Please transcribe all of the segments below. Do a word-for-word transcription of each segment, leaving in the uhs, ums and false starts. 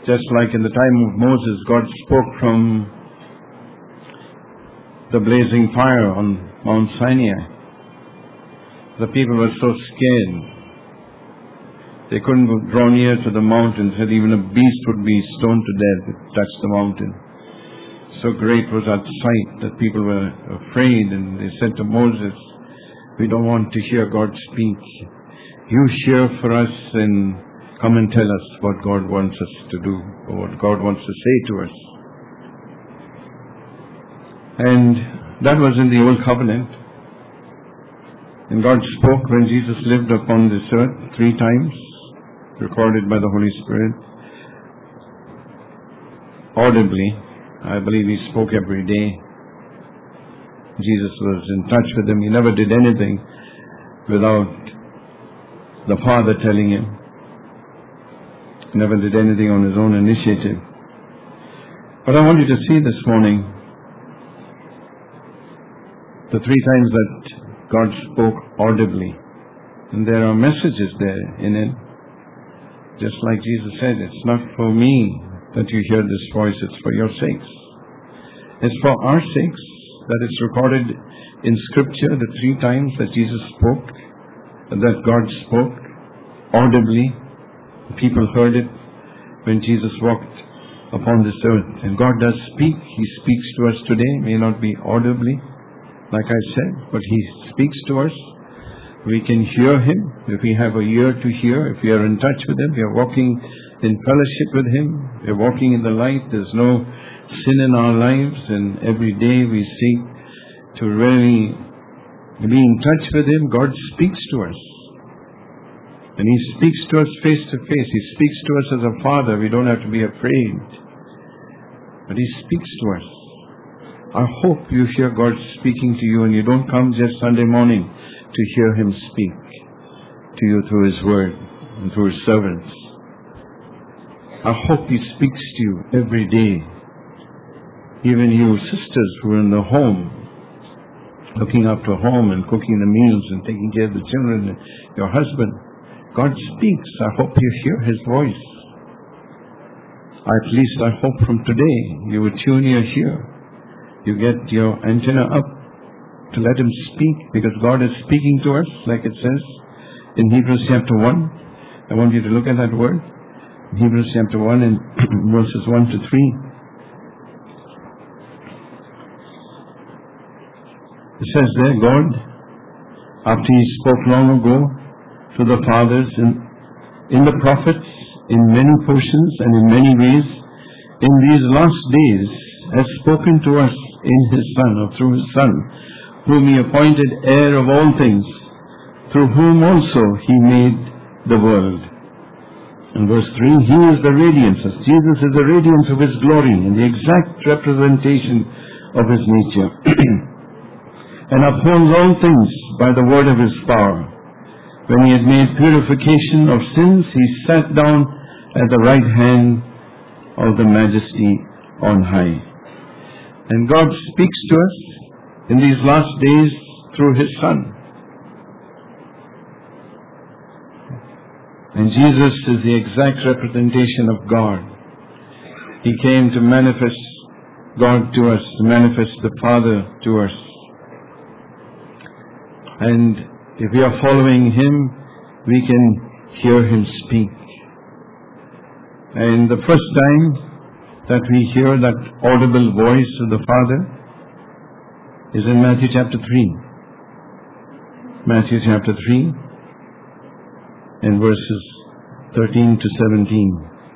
Just like in the time of Moses, God spoke from the blazing fire on Mount Sinai. The people were so scared. They couldn't draw near to the mountain. Said even a beast would be stoned to death if it touched the mountain. So great was that sight that people were afraid, and they said to Moses, "We don't want to hear God speak. You hear for us and come and tell us what God wants us to do, or what God wants to say to us." And that was in the Old Covenant. And God spoke when Jesus lived upon this earth three times, recorded by the Holy Spirit, audibly. I believe He spoke every day. Jesus was in touch with them. He never did anything without the Father telling Him. He never did anything on His own initiative. But I want you to see this morning the three times that God spoke audibly. And there are messages there in it. Just like Jesus said, it's not for me that you hear this voice, it's for your sakes. It's for our sakes that it's recorded in Scripture the three times that Jesus spoke, that God spoke audibly. People heard it when Jesus walked upon this earth. And God does speak. He speaks to us today. May not be audibly, like I said, but He speaks to us. We can hear Him if we have a ear to hear, if we are in touch with Him, we are walking in fellowship with Him, we are walking in the light. There's no sin in our lives, and every day we seek to really be in touch with Him. God speaks to us. And He speaks to us face to face. He speaks to us as a Father. We don't have to be afraid. But He speaks to us. I hope you hear God speaking to you, and you don't come just Sunday morning to hear Him speak to you through His Word and through His servants. I hope He speaks to you every day. Even you sisters who are in the home, looking after home and cooking the meals and taking care of the children and your husband, God speaks. I hope you hear His voice. At least I hope from today you would tune your ear. You get your antenna up to let Him speak, because God is speaking to us, like it says in Hebrews chapter one. I want you to look at that word. Hebrews chapter one and verses one to three. It says there, God, after He spoke long ago to the fathers in, in the prophets, in many portions and in many ways, in these last days has spoken to us in His Son, or through His Son, whom He appointed heir of all things, through whom also He made the world. In verse three, He is the radiance. Jesus is the radiance of His glory and the exact representation of His nature. And upholds all things by the word of His power. When He had made purification of sins, He sat down at the right hand of the Majesty on high. And God speaks to us in these last days through His Son. And Jesus is the exact representation of God. He came to manifest God to us, to manifest the Father to us. And if we are following Him, we can hear Him speak. And the first time that we hear that audible voice of the Father is in Matthew chapter three. Matthew chapter three and verses thirteen to seventeen.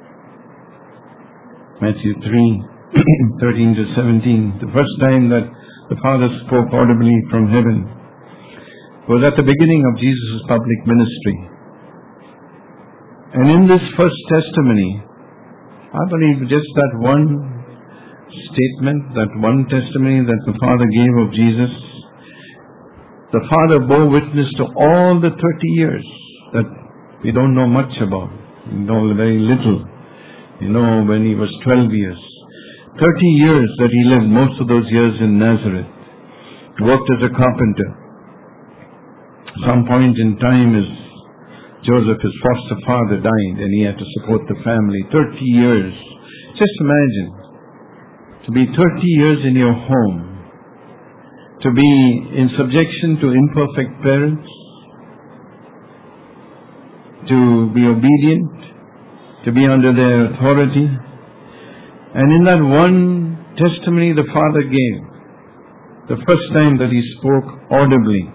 Matthew three, thirteen to seventeen. The first time that the Father spoke audibly from heaven was at the beginning of Jesus' public ministry. And in this first testimony, I believe just that one statement, that one testimony that the Father gave of Jesus, the Father bore witness to all the thirty years that we don't know much about. We know very little. You know, when He was twelve years. thirty years that He lived, most of those years in Nazareth. Worked as a carpenter. Some point in time His Joseph, his foster father, died and he had to support the family. thirty years. Just imagine, to be thirty years in your home, to be in subjection to imperfect parents, to be obedient, to be under their authority. And in that one testimony the father gave, the first time that he spoke audibly,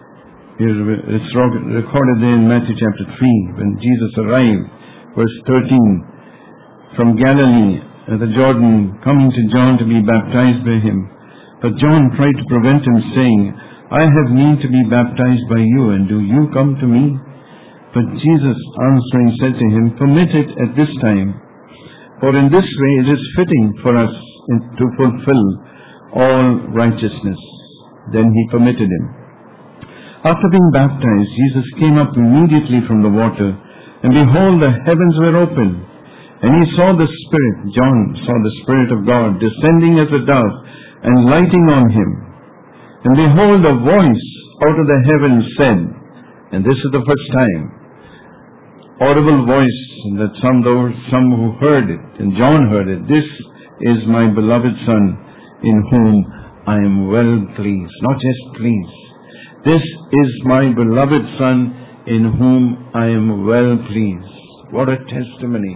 it's recorded there in Matthew chapter three, when Jesus arrived, verse thirteen, from Galilee at the Jordan, coming to John to be baptized by him. But John tried to prevent him, saying, I have need to be baptized by you, and do you come to me? But Jesus answering said to him, Permit it at this time, for in this way it is fitting for us to fulfill all righteousness. Then he permitted him. After being baptized, Jesus came up immediately from the water, and behold, the heavens were opened, and he saw the Spirit, John saw the Spirit of God, descending as a dove, and lighting on him. And behold, a voice out of the heavens said, and this is the first time, audible voice, that some those, some who heard it, and John heard it, this is my beloved Son, in whom I am well pleased. Not just pleased. This is my beloved Son, in whom I am well pleased. What a testimony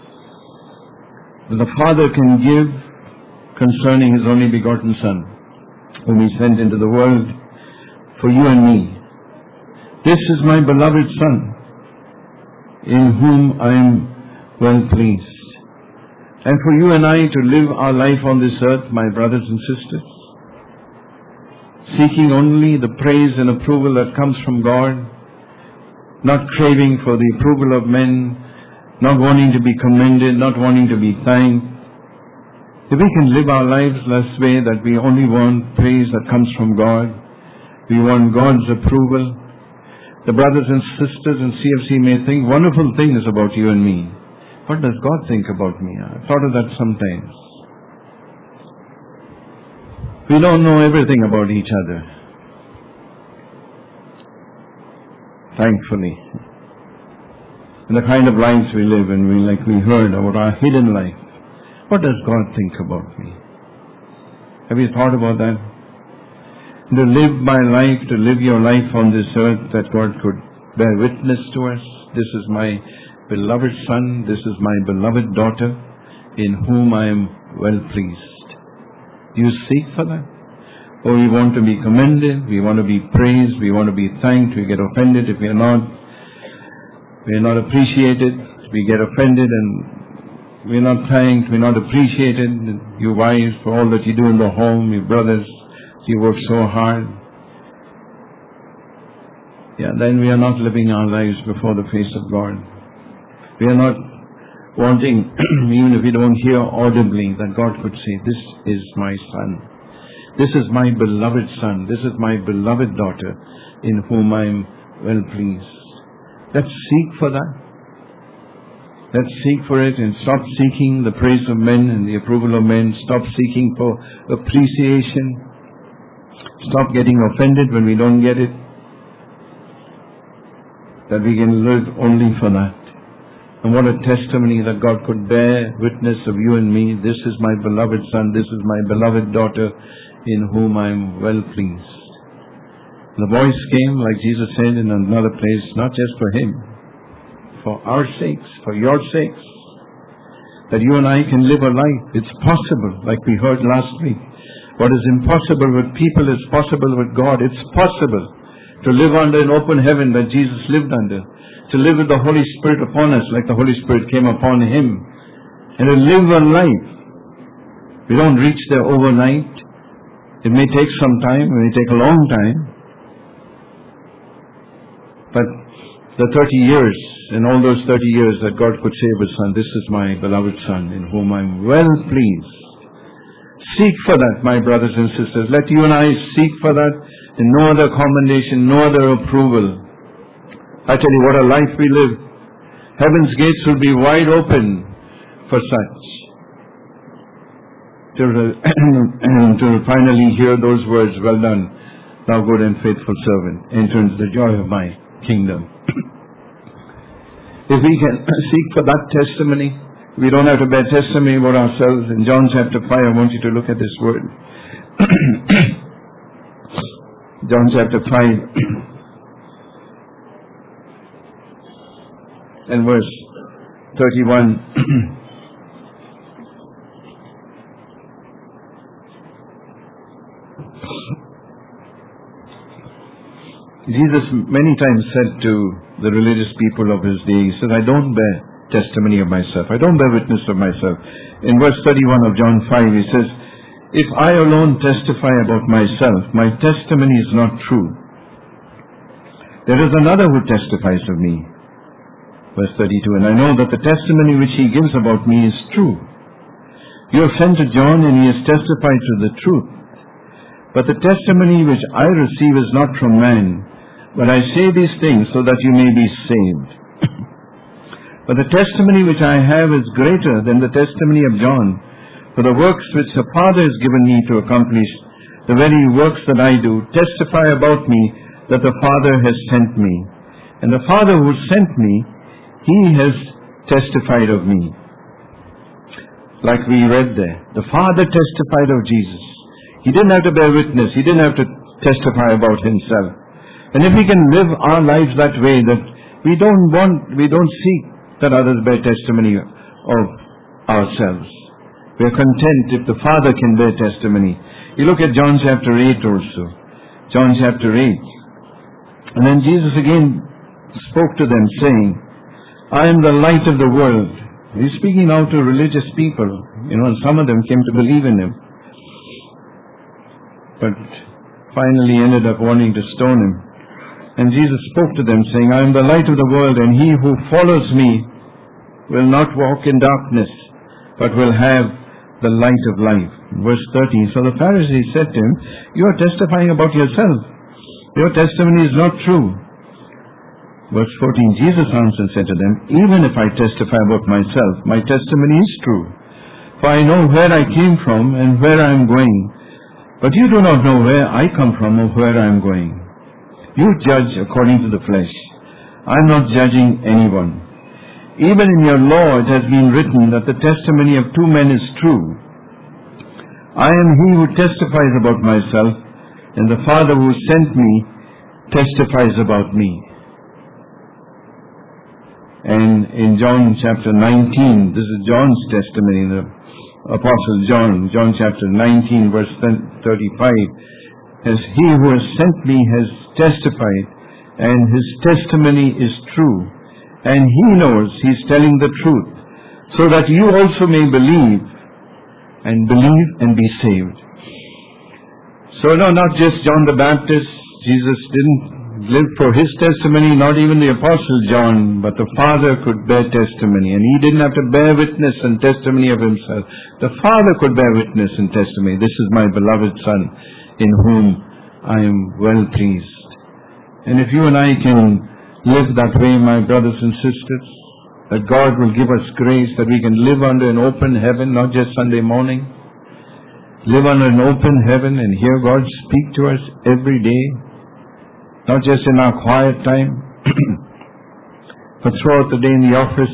that the Father can give concerning His only begotten Son, whom He sent into the world for you and me. This is my beloved Son, in whom I am well pleased. And for you and I to live our life on this earth, my brothers and sisters, seeking only the praise and approval that comes from God, not craving for the approval of men, not wanting to be commended, not wanting to be thanked. If we can live our lives this way, that we only want praise that comes from God, we want God's approval, the brothers and sisters in C F C may think wonderful things about you and me. What does God think about me? I've thought of that sometimes. We don't know everything about each other. Thankfully. In the kind of lives we live, and we, like we heard about our hidden life, what does God think about me? Have you thought about that? To live my life, to live your life on this earth, that God could bear witness to us. This is my beloved Son, this is my beloved daughter, in whom I am well pleased. Do you seek for that? Or we want to be commended, we want to be praised, we want to be thanked, we get offended if we are not, we are not appreciated, we get offended and we are not thanked, we are not appreciated. You wives, for all that you do in the home, your brothers, you work so hard. Yeah, then we are not living our lives before the face of God. We are not wanting, even if we don't hear audibly, that God could say, this is my Son. This is my beloved Son. This is my beloved daughter, in whom I am well pleased. Let's seek for that. Let's seek for it and stop seeking the praise of men and the approval of men. Stop seeking for appreciation. Stop getting offended when we don't get it. That we can live only for that. And what a testimony that God could bear witness of you and me. This is my beloved Son, this is my beloved daughter, in whom I am well pleased. The voice came, like Jesus said in another place, not just for Him, for our sakes, for your sakes, that you and I can live a life. It's possible, like we heard last week. What is impossible with people is possible with God. It's possible to live under an open heaven that Jesus lived under. To live with the Holy Spirit upon us like the Holy Spirit came upon Him. And to live a life. We don't reach there overnight. It may take some time. It may take a long time. But the thirty years, in all those thirty years that God could say of His Son, this is my beloved Son, in whom I am well pleased. Seek for that, my brothers and sisters. Let you and I seek for that. And no other commendation, no other approval. I tell you, what a life we live. Heaven's gates will be wide open for such. To, to finally hear those words, well done, thou good and faithful servant, enter into the joy of my kingdom. If we can seek for that testimony, we don't have to bear testimony about ourselves. In John chapter five, I want you to look at this word. John chapter five and verse thirty-one. Jesus many times said to the religious people of his day, he said, I don't bear testimony of myself. I don't bear witness of myself. In verse thirty-one of John five, he says, if I alone testify about myself, my testimony is not true. There is another who testifies of me. Verse thirty-two, and I know that the testimony which he gives about me is true. You have sent to John, and he has testified to the truth. But the testimony which I receive is not from man, but I say these things so that you may be saved. But the testimony which I have is greater than the testimony of John, for the works which the Father has given me to accomplish, the very works that I do, testify about me that the Father has sent me. And the Father who sent me, he has testified of me. Like we read there, the Father testified of Jesus. He didn't have to bear witness. He didn't have to testify about himself. And if we can live our lives that way, that we don't want, we don't seek that others bear testimony of ourselves. We are content if the Father can bear testimony. You look at John chapter eight also. John chapter eight. And then Jesus again spoke to them saying, I am the light of the world. He's speaking now to religious people. You know, and some of them came to believe in him. But finally ended up wanting to stone him. And Jesus spoke to them saying, I am the light of the world, and he who follows me will not walk in darkness, but will have the light of life. Verse thirteen, so the Pharisees said to him, you are testifying about yourself. Your testimony is not true. Verse fourteen, Jesus answered and said to them, even if I testify about myself, my testimony is true. For I know where I came from and where I am going. But you do not know where I come from or where I am going. You judge according to the flesh. I am not judging anyone. Even in your law it has been written that the testimony of two men is true. I am he who testifies about myself, and the Father who sent me testifies about me. And in John chapter nineteen, this is John's testimony, the Apostle John, John chapter nineteen, verse thirty-five, as he who has sent me has testified, and his testimony is true, and he knows he's telling the truth, so that you also may believe, and believe and be saved. So no, not just John the Baptist. Jesus didn't live for his testimony, not even the Apostle John, but the Father could bear testimony, and he didn't have to bear witness and testimony of himself. The Father could bear witness and testimony. This is my beloved Son, in whom I am well pleased. And if you and I can live that way, my brothers and sisters, that God will give us grace that we can live under an open heaven, not just Sunday morning. Live under an open heaven and hear God speak to us every day. Not just in our quiet time, but throughout the day in the office,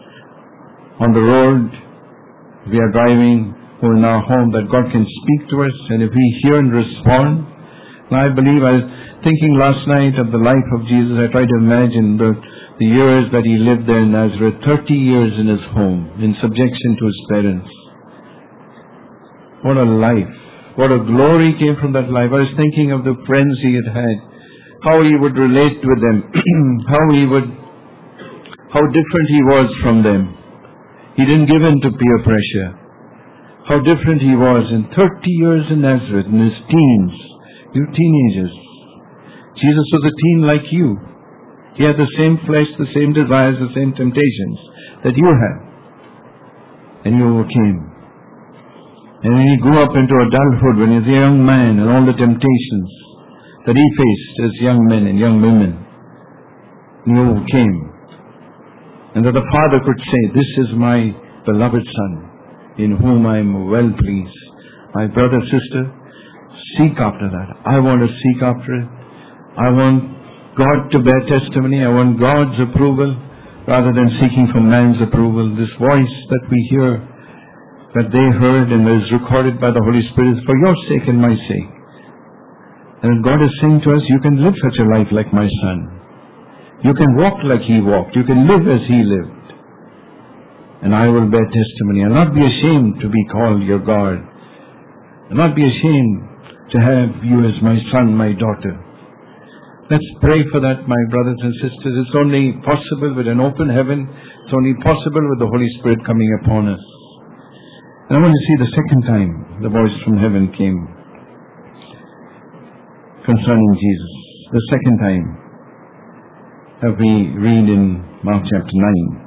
on the road, we are driving, or in our home, that God can speak to us, and if we hear and respond. And I believe, I was thinking last night of the life of Jesus, I tried to imagine the, the years that he lived there in Nazareth, thirty years in his home, in subjection to his parents. What a life. What a glory came from that life. I was thinking of the friends he had had, how he would relate with them, how he would, how different he was from them. He didn't give in to peer pressure. How different he was in thirty years in Nazareth, in his teens, you teenagers. Jesus was a teen like you. He had the same flesh, the same desires, the same temptations that you had. And you overcame. And when he grew up into adulthood, when he was a young man, and all the temptations that he faced as young men and young women, he overcame. And that the Father could say, this is my beloved Son, in whom I am well pleased. My brother, sister, seek after that. I want to seek after it. I want God to bear testimony. I want God's approval. rather than seeking for man's approval. This voice that we hear, that they heard and is recorded by the Holy Spirit, is for your sake and my sake. And God is saying to us, you can live such a life like my son. You can walk like he walked. You can live as he lived. And I will bear testimony. I'll not be ashamed to be called your God. I'll not be ashamed to have you as my son, my daughter. Let's pray for that, my brothers and sisters. It's only possible with an open heaven. It's only possible with the Holy Spirit coming upon us. And I want to see the second time the voice from heaven came concerning Jesus. The second time that we read in Mark chapter nine.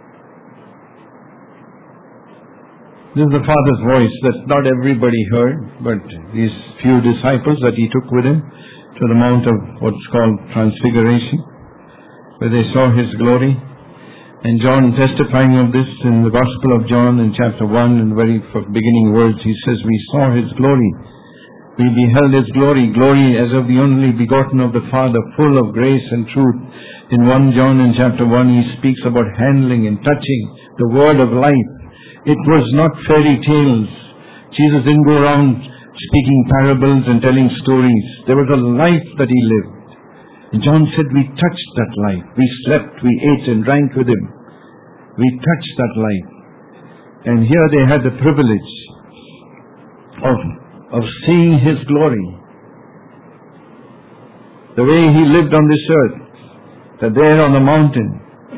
This is the Father's voice that not everybody heard, but these few disciples that he took with him to the Mount of what's called Transfiguration, where they saw his glory. And John, testifying of this in the Gospel of John in chapter one, in the very beginning words, he says, we saw his glory. We beheld his glory, glory as of the only begotten of the Father, full of grace and truth. In First John in chapter one, he speaks about handling and touching the word of life. It was not fairy tales. Jesus didn't go around speaking parables and telling stories. There was a life that he lived. And John said, we touched that life. We slept, we ate and drank with him. We touched that life. And here they had the privilege of, of seeing his glory. The way he lived on this earth. That there on the mountain,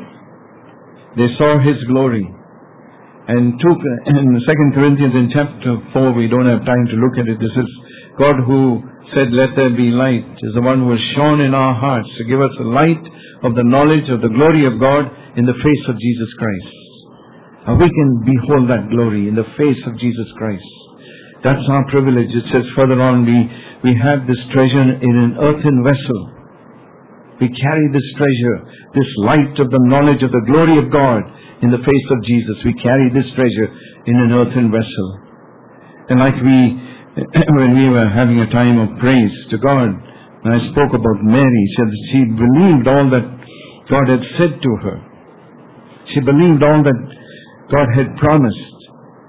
they saw his glory. And took, in Second Corinthians in chapter four, we don't have time to look at it. This is God who said, let there be light, is the one who has shone in our hearts to give us the light of the knowledge of the glory of God in the face of Jesus Christ. And we can behold that glory in the face of Jesus Christ. That's our privilege. It says further on, we, we have this treasure in an earthen vessel. We carry this treasure, this light of the knowledge of the glory of God in the face of Jesus. We carry this treasure in an earthen vessel. And like we, when we were having a time of praise to God, and I spoke about Mary, she, said she believed all that God had said to her. She believed all that God had promised.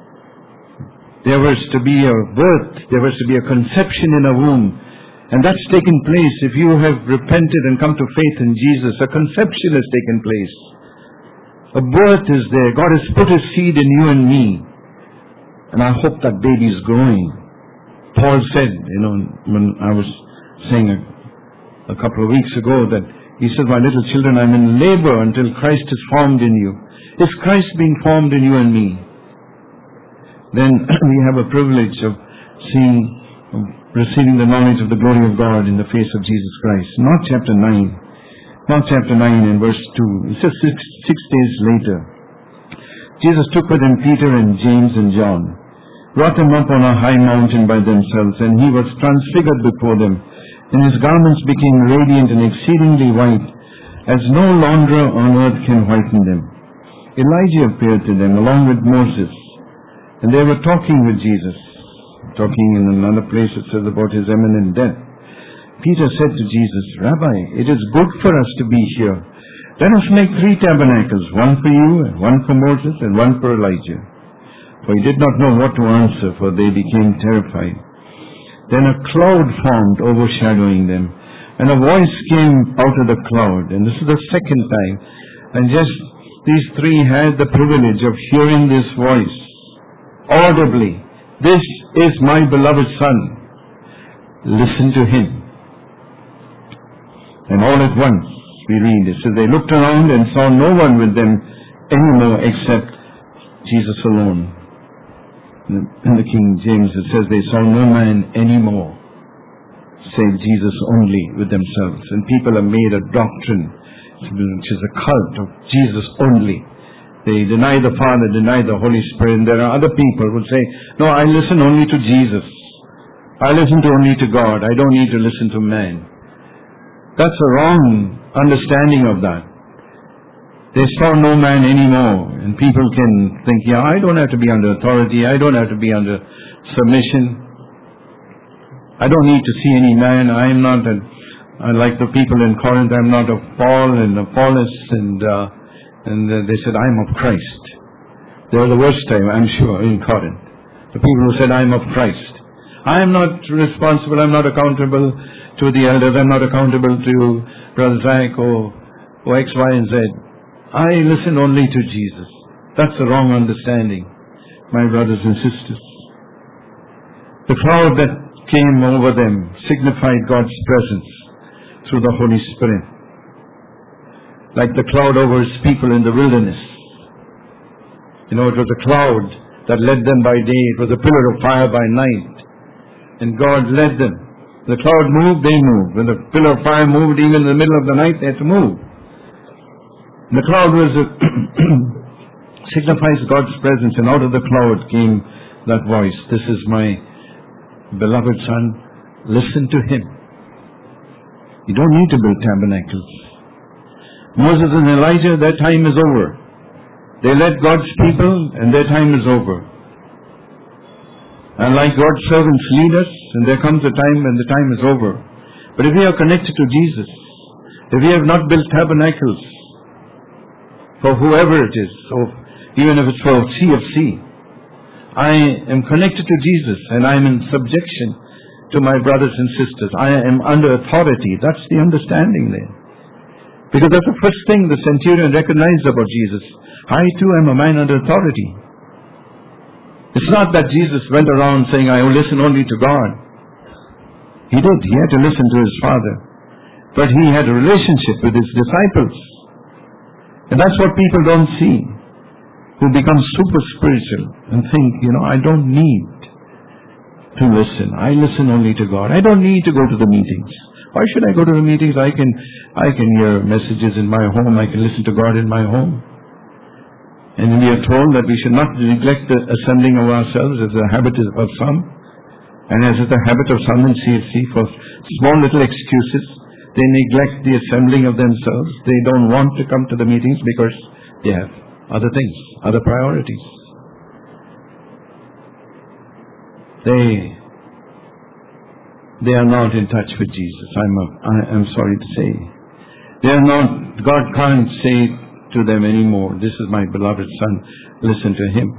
There was to be a birth, there was to be a conception in a womb. And that's taken place. If you have repented and come to faith in Jesus, a conception has taken place. A birth is there. God has put his seed in you and me. And I hope that baby is growing. Paul said, you know, when I was saying a, a couple of weeks ago that he said, my little children, I'm in labor until Christ is formed in you. Is Christ being formed in you and me? Then we have a privilege of seeing, of receiving the knowledge of the glory of God in the face of Jesus Christ. Mark chapter nine. Mark chapter nine and verse two. It says six, six days later, Jesus took with him Peter and James and John, brought them up on a high mountain by themselves, and he was transfigured before them, and his garments became radiant and exceedingly white, as no launderer on earth can whiten them. Elijah appeared to them along with Moses, and they were talking with Jesus. Talking in another place, it says about his imminent death. Peter said to Jesus, Rabbi, it is good for us to be here. Let us make three tabernacles, one for you, and one for Moses, and one for Elijah. For he did not know what to answer, for they became terrified. Then a cloud formed, overshadowing them, and a voice came out of the cloud. And this is the second time. And just these three had the privilege of hearing this voice audibly. This is my beloved Son. Listen to him. And all at once, we read, it says, they looked around and saw no one with them anymore except Jesus alone. In the King James, it says, they saw no man anymore save Jesus only with themselves. And people have made a doctrine, which is a cult of Jesus only. They deny the Father, deny the Holy Spirit. And there are other people who say, no, I listen only to Jesus. I listen to only to God. I don't need to listen to man. That's a wrong understanding of that. They saw no man anymore. And people can think, yeah, I don't have to be under authority. I don't have to be under submission. I don't need to see any man. I'm not, a, like the people in Corinth, I'm not of Paul and Apollos and uh, And uh, they said, I'm of Christ. They were the worst time, I'm sure, in Corinth. The people who said, I'm of Christ. I am not responsible, I'm not accountable to the elders, I'm not accountable to Brother Zach or, or X, Y, and Z. I listen only to Jesus. That's the wrong understanding, my brothers and sisters. The cloud that came over them signified God's presence through the Holy Spirit. Like the cloud over His people in the wilderness. You know, it was a cloud that led them by day. It was a pillar of fire by night. And God led them. The cloud moved, they moved. When the pillar of fire moved, even in the middle of the night, they had to move. The cloud was a signifies God's presence, and out of the cloud came that voice. This is my beloved Son. Listen to Him. You don't need to build tabernacles. Moses and Elijah, their time is over. They led God's people, and their time is over. And like God's servants lead us, and there comes a time when the time is over. But if we are connected to Jesus, if we have not built tabernacles for whoever it is, or even if it's for C F C, I am connected to Jesus, and I am in subjection to my brothers and sisters. I am under authority. That's the understanding there. Because that's the first thing the centurion recognized about Jesus. I too am a man under authority. It's not that Jesus went around saying, I will listen only to God. He did. He had to listen to His Father. But He had a relationship with His disciples. And that's what people don't see. Who become super spiritual and think, you know, I don't need to listen. I listen only to God. I don't need to go to the meetings. Why should I go to the meetings? I can, I can hear messages in my home. I can listen to God in my home. And we are told that we should not neglect the assembling of ourselves as a habit of some, and as is the habit of some in C F C for small little excuses. They neglect the assembling of themselves. They don't want to come to the meetings because they have other things, other priorities. They they are not in touch with Jesus. I'm a, I am sorry to say. They are not. God can't say to them anymore, this is my beloved Son, listen to Him.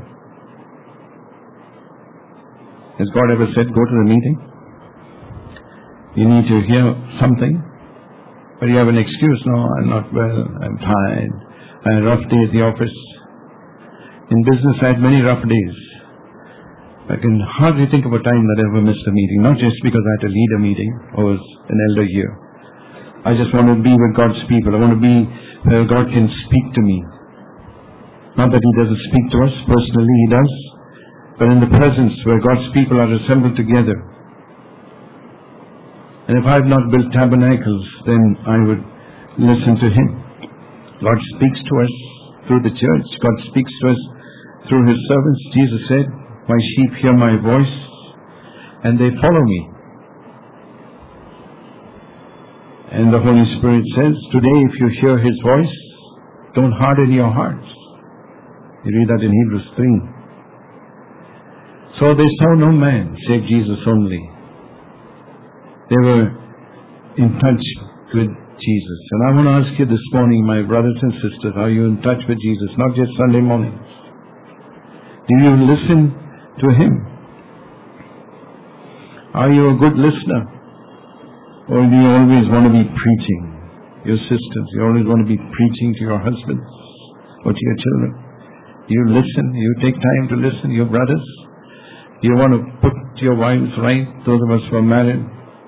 Has God ever said, go to the meeting? You need to hear something, but you have an excuse. No, I'm not well, I'm tired, I had a rough day at the office. In business I had many rough days. I can hardly think of a time that I ever missed a meeting, not just because I had to lead a meeting or was an elder here. I just want to be with God's people. I want to be where God can speak to me. Not that He doesn't speak to us personally, He does, but in the presence where God's people are assembled together. And if I have not built tabernacles, then I would listen to Him. God speaks to us through the church. God speaks to us through His servants. Jesus said, my sheep hear my voice and they follow me. And the Holy Spirit says, today if you hear His voice, don't harden your hearts. You read that in Hebrews three. So they saw no man save Jesus only. They were in touch with Jesus. And I want to ask you this morning, my brothers and sisters, are you in touch with Jesus? Not just Sunday mornings. Do you listen to Him? Are you a good listener? Or do you always want to be preaching? Your sisters, you always want to be preaching to your husbands or to your children. You listen, you take time to listen, your brothers. You want to put your wives right, those of us who are married.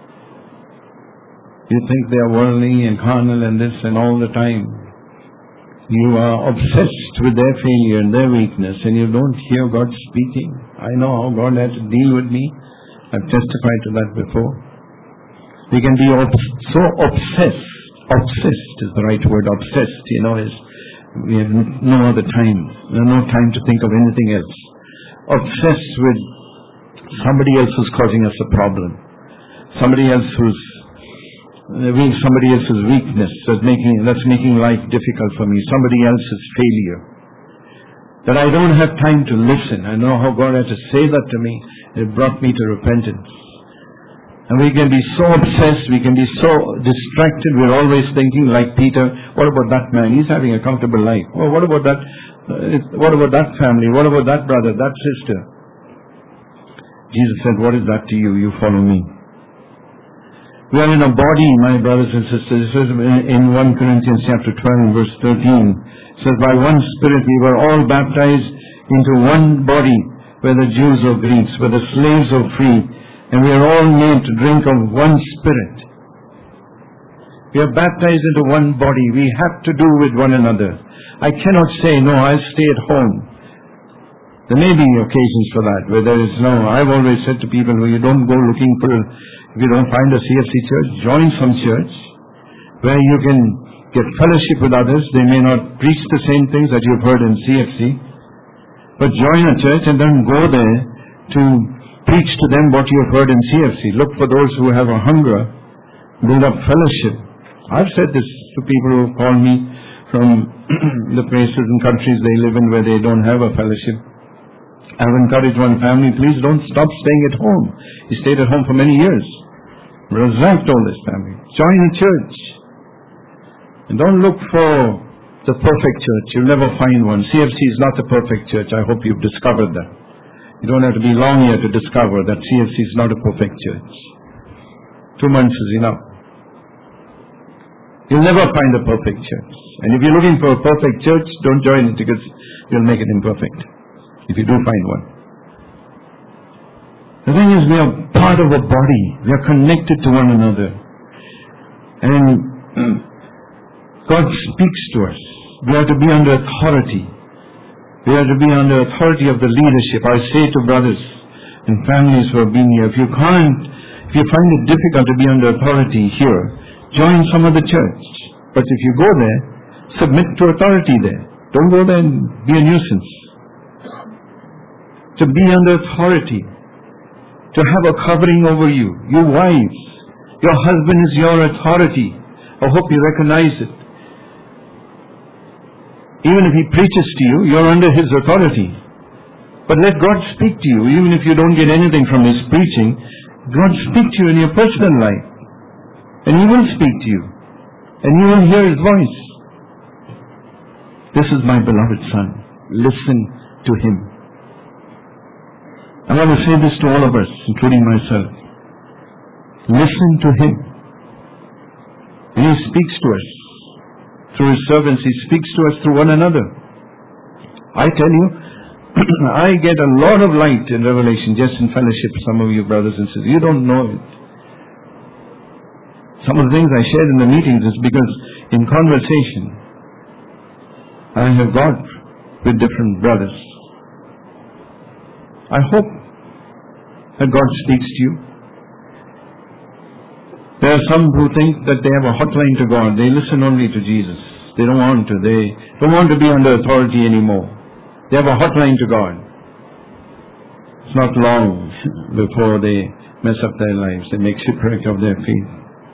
You think they are worldly and carnal and this and all the time. You are obsessed with their failure and their weakness, and you don't hear God speaking. I know how God had to deal with me. I've testified to that before. We can be so obsessed. Obsessed is the right word. Obsessed, you know, is we have no other time. No time to think of anything else. Obsessed with somebody else who's causing us a problem. Somebody else who's somebody else's weakness that's making that's making life difficult for me. Somebody else's failure. That I don't have time to listen. I know how God had to say that to me. It brought me to repentance. And we can be so obsessed, we can be so distracted, we're always thinking like Peter, what about that man? He's having a comfortable life. Oh, what about that, uh, what about that family? What about that brother, that sister? Jesus said, what is that to you? You follow me. We are in a body, my brothers and sisters. It says in First Corinthians chapter twelve, verse thirteen, it says, by one Spirit we were all baptized into one body, whether Jews or Greeks, whether slaves or free, and we are all made to drink of one Spirit. We are baptized into one body. We have to do with one another. I cannot say, no, I'll stay at home. There may be occasions for that, where there is no, I've always said to people, well, you don't go looking for, if you don't find a C F C church, join some church where you can get fellowship with others. They may not preach the same things that you've heard in C F C, but join a church and then go there to preach to them what you have heard in C F C. Look for those who have a hunger. Build up fellowship. I've said this to people who call me from the places and countries they live in where they don't have a fellowship. I've encouraged one family, please don't stop staying at home. He stayed at home for many years. Brother Zach told this family, join a church. And don't look for the perfect church. You'll never find one. C F C is not the perfect church. I hope you've discovered that. You don't have to be long here to discover that C F C is not a perfect church. Two months is enough. You'll never find a perfect church. And if you're looking for a perfect church, don't join it because you'll make it imperfect. If you do find one. The thing is, we are part of a body. We are connected to one another. And God speaks to us. We are to be under authority. We are to be under authority of the leadership. I say to brothers and families who have been here, if you can't, if you find it difficult to be under authority here, join some other church. But if you go there, submit to authority there. Don't go there and be a nuisance. To be under authority, to have a covering over you, you wives, your husband is your authority. I hope you recognize it. Even if he preaches to you, you're under his authority. But let God speak to you, even if you don't get anything from his preaching. God speak to you in your personal life. And he will speak to you. And you will hear his voice. This is my beloved Son. Listen to him. I want to say this to all of us, including myself. Listen to him. And he speaks to us. Through his servants, he speaks to us through one another. I tell you, I get a lot of light in Revelation just in fellowship with some of you brothers and sisters. You don't know it. Some of the things I shared in the meetings is because in conversation I have got with different brothers. I hope that God speaks to you. There are some who think that they have a hotline to God. They listen only to Jesus. They don't want to. They don't want to be under authority anymore. They have a hotline to God. It's not long before they mess up their lives. They make shipwreck of their faith.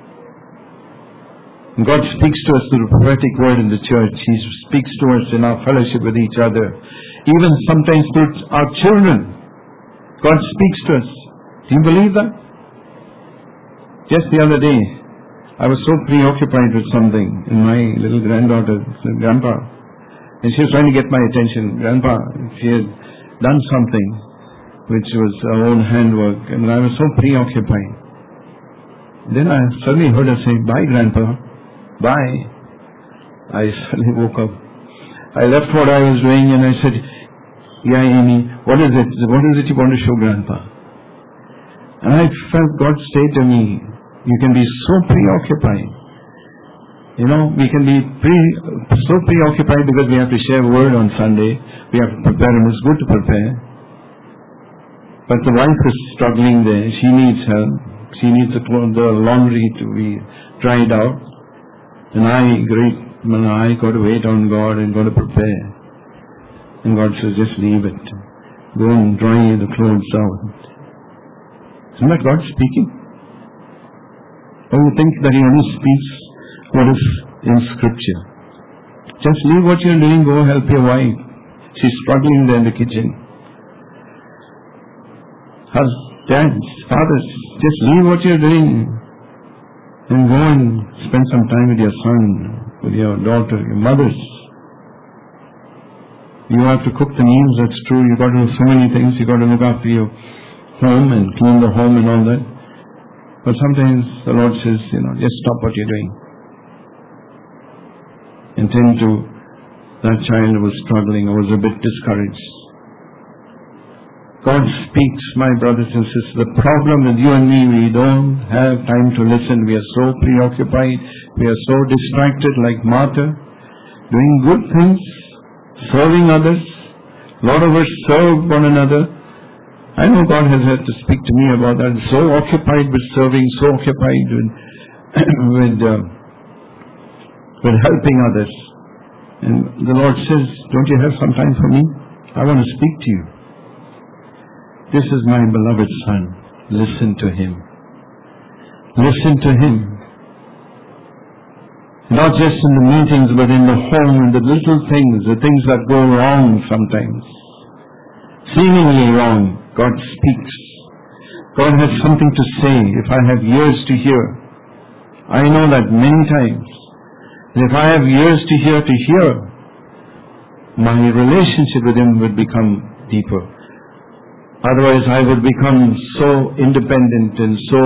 And God speaks to us through the prophetic word in the church. He speaks to us in our fellowship with each other. Even sometimes through our children. God speaks to us. Do you believe that? Just the other day, I was so preoccupied with something, and my little granddaughter said, Grandpa, and she was trying to get my attention. Grandpa, she had done something which was her own handwork, and I was so preoccupied. Then I suddenly heard her say, bye, Grandpa, bye. I suddenly woke up. I left what I was doing and I said, yeah, Amy, what is it? What is it you want to show Grandpa? And I felt God say to me, you can be so preoccupied. You know, we can be pre, so preoccupied because we have to share word on Sunday. We have to prepare, and it's good to prepare. But the wife is struggling there. She needs help. She needs the, the laundry to be dried out. And I, great, I got to wait on God and got to prepare. And God says, just leave it. Go and dry the clothes out. Isn't that God speaking? Or you think that he only speaks what is in Scripture? Just leave what you're doing, go help your wife. She's struggling there in the kitchen. Her Dads, fathers, just leave what you're doing and go and spend some time with your son, with your daughter, your mothers. You have to cook the meals, that's true. You've got to do so many things. You've got to look after your home and clean the home and all that. But sometimes the Lord says, you know, just stop what you're doing and tend to that child who was struggling or was a bit discouraged. God speaks, my brothers and sisters. The problem with you and me, we don't have time to listen. We are so preoccupied. We are so distracted like Martha, doing good things, serving others. A lot of us serve one another. I know God has had to speak to me about that. So occupied with serving, so occupied with with, uh, with helping others. And the Lord says, don't you have some time for me? I want to speak to you. This is my beloved Son. Listen to Him. Listen to Him. Not just in the meetings, but in the home, in the little things, the things that go wrong sometimes. Seemingly wrong, God speaks. God has something to say. If I have ears to hear, I know that many times. If I have ears to hear to hear, my relationship with Him would become deeper. Otherwise, I would become so independent and so,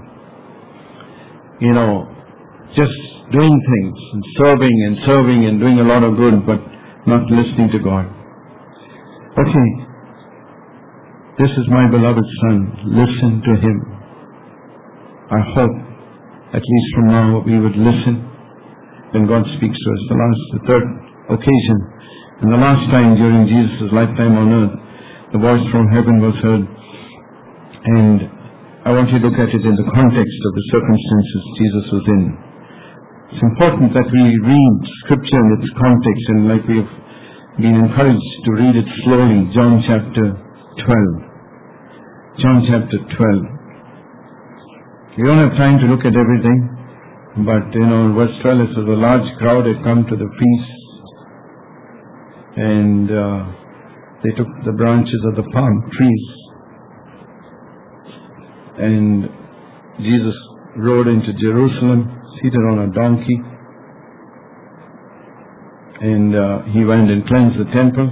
you know, just doing things and serving and serving and doing a lot of good, but not listening to God. Okay, this is my beloved Son. Listen to Him. I hope, at least from now, we would listen when God speaks to us. The last, the third occasion, and the last time during Jesus' lifetime on earth, the voice from heaven was heard. And I want you to look at it in the context of the circumstances Jesus was in. It's important that we read Scripture in its context, and like we have been encouraged to read it slowly. John chapter twelve. John chapter twelve. We don't have time to look at everything, but you know, verse twelve, it says a large crowd had come to the feast, and uh, they took the branches of the palm trees, and Jesus rode into Jerusalem, seated on a donkey, and uh, He went and cleansed the temple.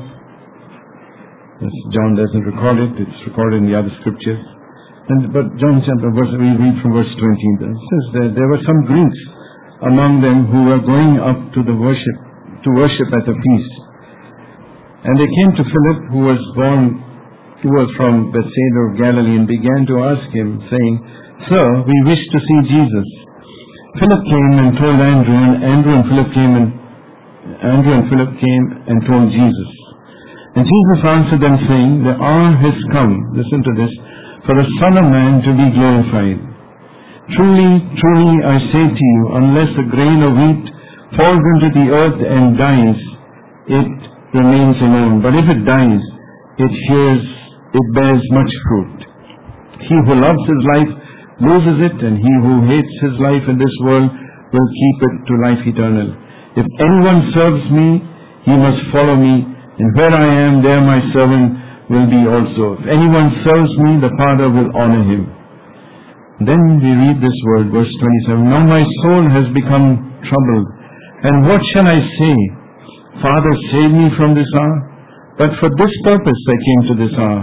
Yes, John doesn't record it, it's recorded in the other scriptures. And, but John chapter, verse, we read from verse twenty, it says that there were some Greeks among them who were going up to the worship, to worship at the feast. And they came to Philip, who was born, who was from Bethsaida of Galilee, and began to ask him, saying, Sir, we wish to see Jesus. Philip came and told Andrew, and Andrew and Philip came and Andrew and Philip came and told Jesus. And Jesus answered them, saying, The hour has come, listen to this, for the Son of Man to be glorified. Truly, truly, I say to you, unless a grain of wheat falls into the earth and dies, it remains alone. But if it dies, it hears, it bears much fruit. He who loves his life loses it, and he who hates his life in this world will keep it to life eternal. If anyone serves me, he must follow me, and where I am, there my servant will be also. If anyone serves me, the Father will honor him. Then we read this word, verse twenty-seven. Now my soul has become troubled, and what shall I say? Father, save me from this hour. But for this purpose I came to this hour.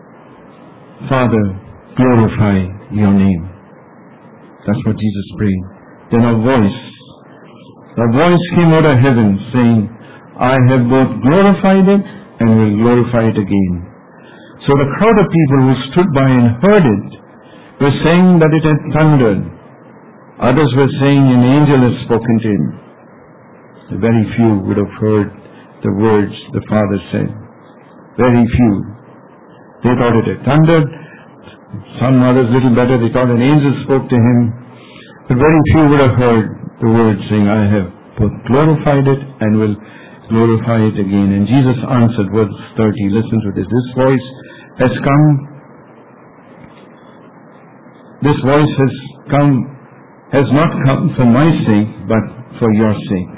Father, glorify your name. That's what Jesus prayed. Then a voice, a voice came out of heaven saying, I have both glorified it and will glorify it again. So the crowd of people who stood by and heard it were saying that it had thundered. Others were saying an angel has spoken to him. Very few would have heard the words the Father said. Very few. They thought it had thundered. Some others little better, they thought an angel spoke to him. But very few would have heard the words saying, I have both glorified it and will glorify it again. And Jesus answered, verse thirty, listen to this. This voice has come, this voice has come, has not come for my sake, but for your sake.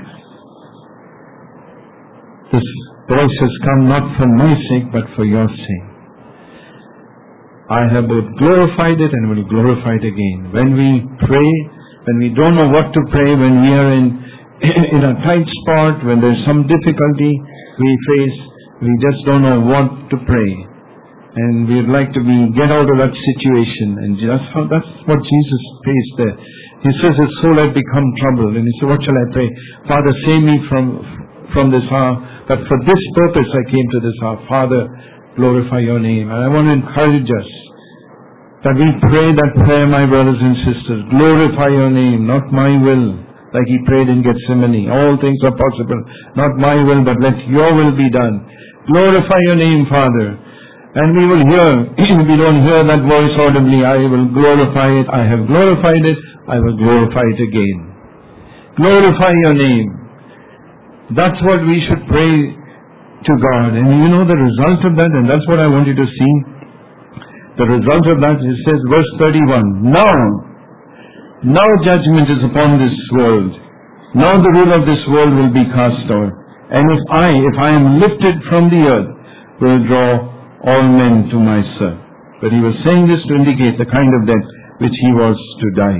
This voice has come not for my sake, but for your sake. I have both glorified it and will glorify it again. When we pray, when we don't know what to pray, when we are in, in a tight spot, when there's some difficulty we face, we just don't know what to pray. And we'd like to be get out of that situation. And that's how, that's what Jesus faced there. He says, his soul had become troubled. And he said, what shall I pray? Father, save me from, from this hour. But for this purpose I came to this hour. Father, glorify your name. And I want to encourage us that we pray that prayer, my brothers and sisters. Glorify your name, not my will. Like he prayed in Gethsemane. All things are possible. Not my will, but let your will be done. Glorify your name, Father. And we will hear, if we don't hear that voice audibly, I will glorify it. I have glorified it. I will glorify it again. Glorify your name. That's what we should pray to God. And you know the result of that, and that's what I want you to see. The result of that, it says, verse thirty-one, Now, now judgment is upon this world. Now the rule of this world will be cast out. And if I, if I am lifted from the earth, will draw all men to myself. But he was saying this to indicate the kind of death which he was to die.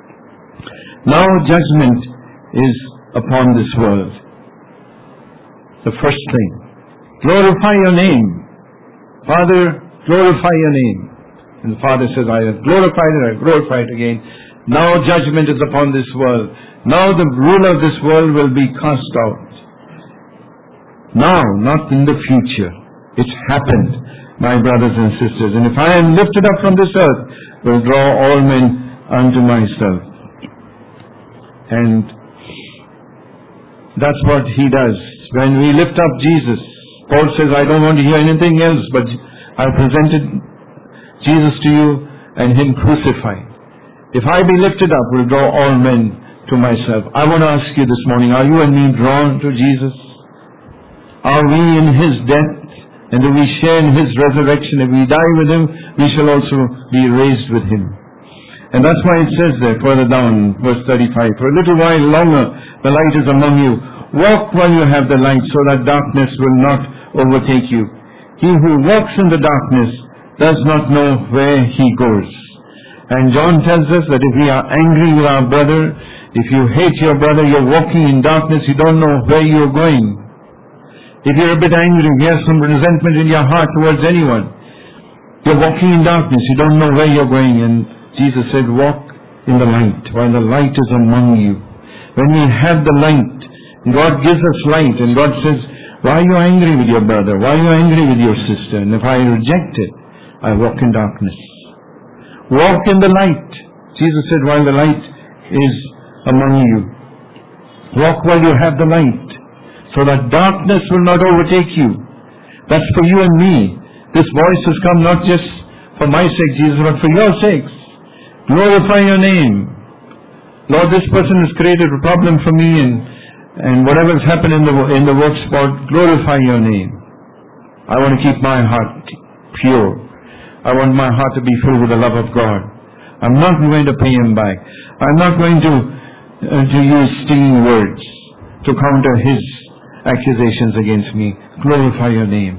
Now judgment is upon this world. The first thing. Glorify your name. Father, glorify your name. And the Father says, I have glorified it, I have glorified it again. Now judgment is upon this world. Now the ruler of this world will be cast out. Now, not in the future. It's happened, my brothers and sisters. And if I am lifted up from this earth, will draw all men unto myself. And that's what he does. When we lift up Jesus, Paul says, I don't want to hear anything else, but I presented Jesus to you and him crucified. If I be lifted up, will draw all men to myself. I want to ask you this morning, are you and me drawn to Jesus? Are we in his death? And if we share in his resurrection, if we die with him, we shall also be raised with him. And that's why it says there, further down, verse thirty-five, For a little while longer the light is among you. Walk while you have the light, so that darkness will not overtake you. He who walks in the darkness does not know where he goes. And John tells us that if we are angry with our brother, if you hate your brother, you're walking in darkness, you don't know where you're going. If you're a bit angry, you have some resentment in your heart towards anyone, you're walking in darkness, you don't know where you're going. And Jesus said, walk in the light, while the light is among you. When we have the light, God gives us light, and God says, why are you angry with your brother? Why are you angry with your sister? And if I reject it, I walk in darkness. Walk in the light. Jesus said, while the light is among you. Walk while you have the light, so that darkness will not overtake you. That's for you and me. This voice has come not just for my sake, Jesus, but for your sakes. Glorify your name. Lord, this person has created a problem for me, and, and whatever has happened in the, in the work spot, glorify your name. I want to keep my heart pure. I want my heart to be filled with the love of God. I'm not going to pay him back. I'm not going to, uh, to use stinging words to counter his accusations against me. Glorify your name.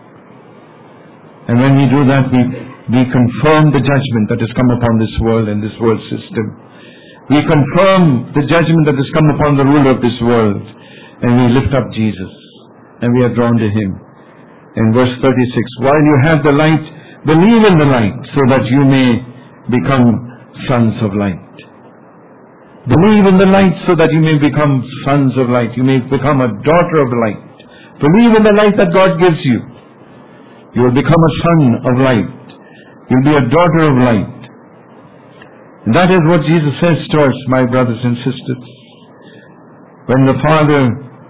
And when we do that, we, we confirm the judgment that has come upon this world and this world system. We confirm the judgment that has come upon the ruler of this world. And we lift up Jesus. And we are drawn to him. In verse thirty-six, while you have the light, believe in the light, so that you may become sons of light. Believe in the light so that you may become sons of light. You may become a daughter of light. Believe in the light that God gives you. You will become a son of light. You'll be a daughter of light. And that is what Jesus says to us, my brothers and sisters. When the Father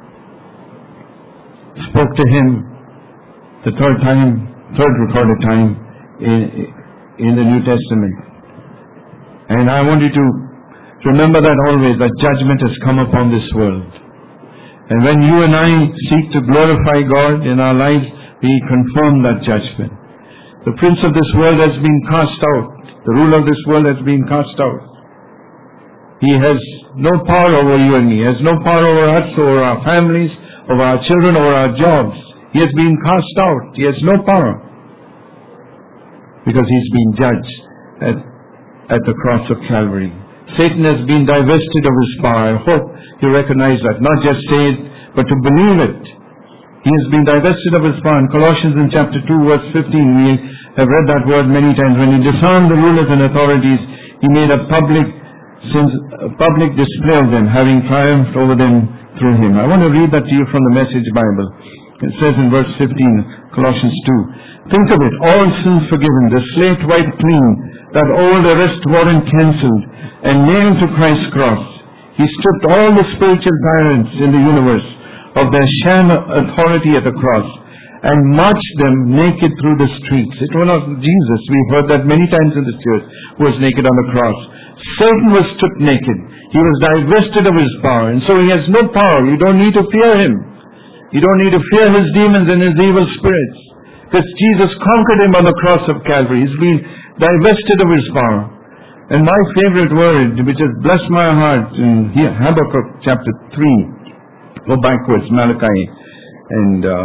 spoke to him the third time, third recorded time in, in the New Testament. And I want you to remember that always, that judgment has come upon this world. And when you and I seek to glorify God in our lives, we confirm that judgment. The prince of this world has been cast out. The ruler of this world has been cast out. He has no power over you and me. He has no power over us, over our families, over our children, over our jobs. He has been cast out. He has no power. because he's been judged at, at the cross of Calvary. Satan has been divested of his power. I hope you recognize that. Not just say it, but to believe it. He has been divested of his power. In Colossians in chapter two, verse fifteen, we have read that word many times. When he disarmed the rulers and authorities, he made a public, since, a public display of them, having triumphed over them through him. I want to read that to you from the Message Bible. It says in verse fifteen, Colossians two, think of it, all sins forgiven, the slate wiped clean, that old arrest warrant cancelled, and nailed to Christ's cross. He stripped all the spiritual tyrants in the universe of their sham authority at the cross, and marched them naked through the streets. It was not Jesus, we've heard that many times in the church, who was naked on the cross. Satan was stripped naked. He was divested of his power, and so he has no power. You don't need to fear him. You don't need to fear his demons and his evil spirits, because Jesus conquered him on the cross of Calvary. He's been divested of his power. And my favorite word, which has blessed my heart, in Habakkuk chapter three, go backwards, Malachi, and uh,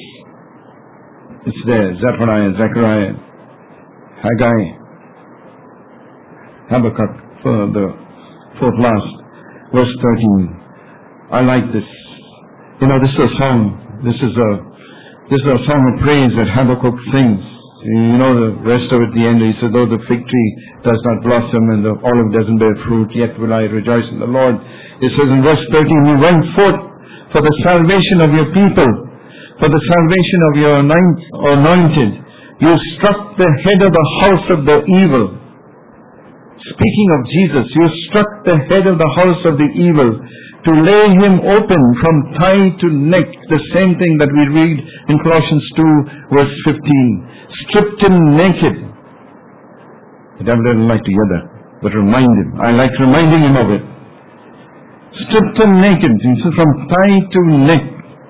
it's there, Zephaniah, Zechariah, Haggai, Habakkuk, for the fourth last, verse thirteen. I like this. You know, this is a song. This is a this is a song of praise that Habakkuk sings. You know the rest of it, the end, he said, though the fig tree does not blossom and the olive doesn't bear fruit, yet will I rejoice in the Lord. It says in verse thirteen, you went forth for the salvation of your people, for the salvation of your anointed. You struck the head of the house of the evil. Speaking of Jesus, you struck the head of the house of the evil, to lay him open from thigh to neck, the same thing that we read in Colossians two, verse fifteen. Stripped him naked. The devil doesn't like to hear that, but remind him. I like reminding him of it. Stripped him naked, so from thigh to neck.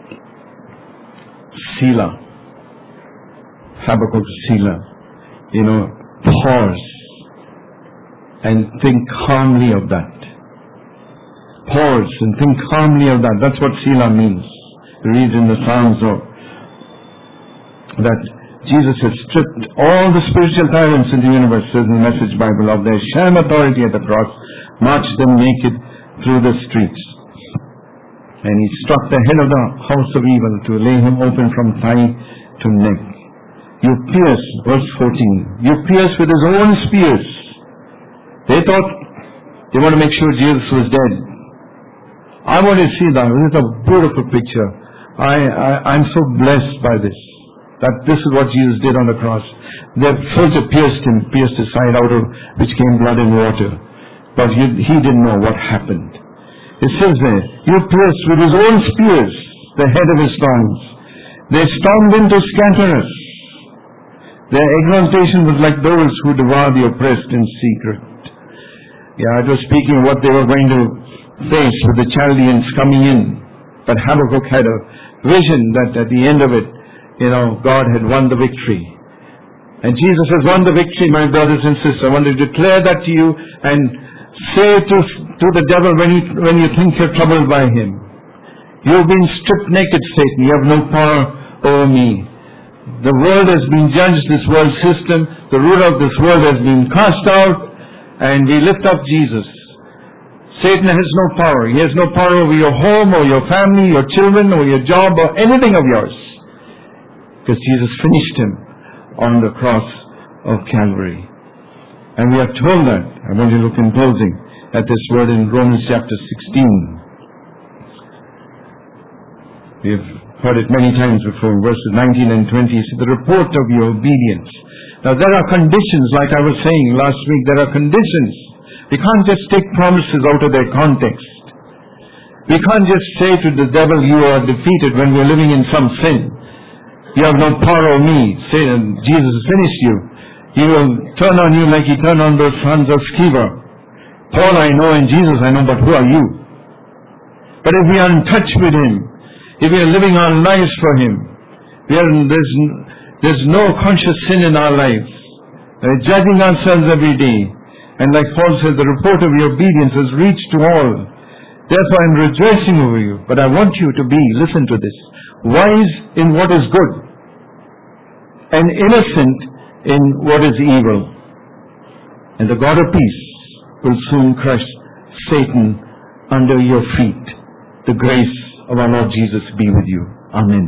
Selah. Habakkuk Selah. You know, pause and think calmly of that. Pause and think calmly of that. That's what Selah means. We read in the Psalms of, that Jesus has stripped all the spiritual tyrants in the universe, says in the Message Bible, of their sham authority at the cross, marched them naked through the streets. And he struck the head of the house of evil to lay him open from thigh to neck. You pierce, verse fourteen, you pierce with his own spears. They thought they want to make sure Jesus was dead. I want to see that. This is a beautiful picture. I, I, I'm so blessed by this. That this is what Jesus did on the cross. The soldier pierced him, pierced his side, out of which came blood and water. But he, he didn't know what happened. It says there, you pierced with his own spears the head of his thorns. They stormed in to scatter us. Their exaltation was like those who devour the oppressed in secret. Yeah, it was speaking of what they were going to face with the Chaldeans coming in. But Habakkuk had a vision that at the end of it, you know, God had won the victory. And Jesus has won the victory, my brothers and sisters. I want to declare that to you and say to, to the devil when you, when you think you're troubled by him, you've been stripped naked, Satan. You have no power over me. The world has been judged, this world system. The ruler of this world has been cast out, and we lift up Jesus. Satan has no power. He has no power over your home or your family, your children or your job or anything of yours. Because Jesus finished him on the cross of Calvary. And we are told that. I want you to look in closing at this word in Romans chapter sixteen. We have heard it many times before, in verses nineteen and twenty. It's the report of your obedience. Now there are conditions, like I was saying last week, there are conditions. We can't just take promises out of their context. We can't just say to the devil, you are defeated, when we're living in some sin. You have no power over me. Say, Jesus has finished you. He will turn on you like he turned on those sons of Sceva. Paul I know and Jesus I know, but who are you? But if we are in touch with him, if we are living our lives for him, we are, there's, there's no conscious sin in our lives. We're judging ourselves every day. And like Paul says, the report of your obedience has reached to all. Therefore I'm rejoicing over you. But I want you to be, listen to this, wise in what is good, and innocent in what is evil. And the God of peace will soon crush Satan under your feet. The grace of our Lord Jesus be with you. Amen.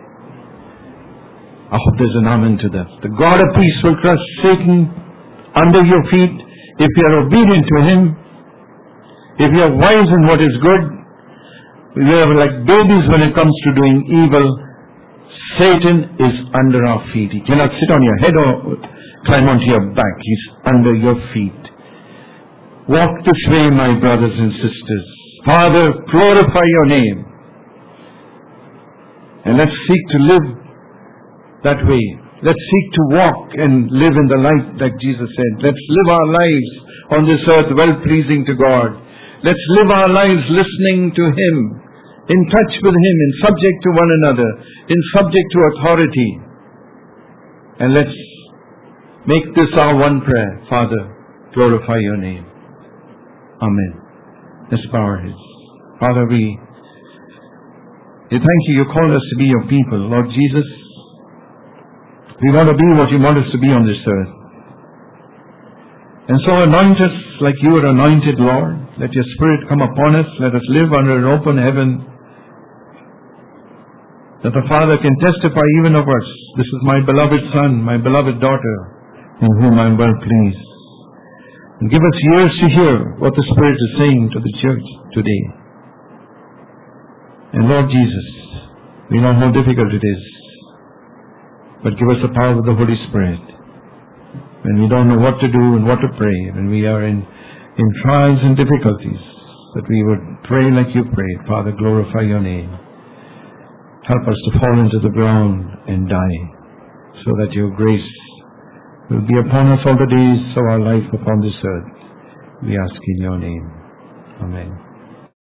I hope there's an amen to that. The God of peace will crush Satan under your feet if you are obedient to Him. If you are wise in what is good. We are like babies when it comes to doing evil. Satan is under our feet. He cannot sit on your head or climb onto your back. He's under your feet. Walk this way, my brothers and sisters. Father, glorify your name. And let's seek to live that way. Let's seek to walk and live in the light like Jesus said. Let's live our lives on this earth well-pleasing to God. Let's live our lives listening to Him, in touch with Him, in subject to one another, in subject to authority. And let's make this our one prayer. Father, glorify your name. Amen. Let's bow our heads. Father, we, we thank you. You called us to be your people. Lord Jesus, we want to be what you want us to be on this earth. And so anoint us like you are anointed, Lord. Let your Spirit come upon us. Let us live under an open heaven, that the Father can testify even of us. This is my beloved Son, my beloved daughter, in whom I am well pleased. And give us ears to hear what the Spirit is saying to the church today. And Lord Jesus, we know how difficult it is, but give us the power of the Holy Spirit. When we don't know what to do and what to pray, when we are in, in trials and difficulties, that we would pray like you prayed. Father, glorify your name. Help us to fall into the ground and die, so that your grace will be upon us all the days of our life upon this earth. We ask in your name. Amen.